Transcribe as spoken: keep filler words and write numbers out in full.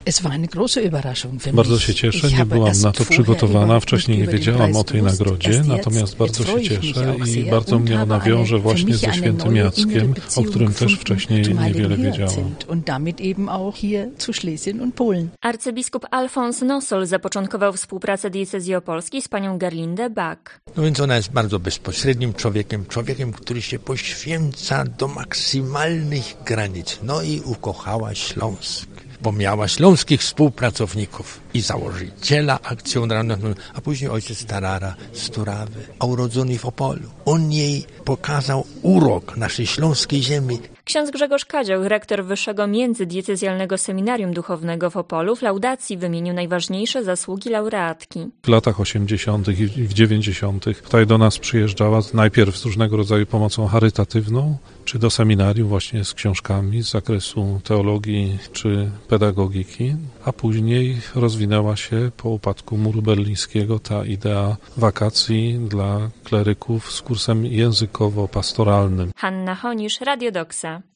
Bardzo się cieszę, nie byłam na to przygotowana, wcześniej nie wiedziałam o tej nagrodzie, natomiast bardzo się cieszę i bardzo mnie ona wiąże właśnie ze świętym Jackiem, o którym też wcześniej niewiele wiedziałam. Arcybiskup Alfons Nosol zapoczątkował współpracę diecezji opolskiej z panią Gerlindę Bak. No więc ona jest bardzo bezpośrednim człowiekiem, człowiekiem, który się poświęca do maksymalnych granic. No i ukochała Śląsk, bo miała śląskich współpracowników i założyciela Akcji Narodowej, a później ojciec Tarara z Turawy, a urodzony w Opolu. On jej pokazał urok naszej śląskiej ziemi. Ksiądz Grzegorz Kadzioł, rektor Wyższego Międzydiecezjalnego Seminarium Duchownego w Opolu, w laudacji wymienił najważniejsze zasługi laureatki. W latach osiemdziesiątych i w dziewięćdziesiątych tutaj do nas przyjeżdżała najpierw z różnego rodzaju pomocą charytatywną, czy do seminarium właśnie z książkami z zakresu teologii czy pedagogiki, a później rozwinęła się po upadku muru berlińskiego ta idea wakacji dla kleryków z kursem językowo-pastoralnym. Hanna Honisz, Radio Doksa.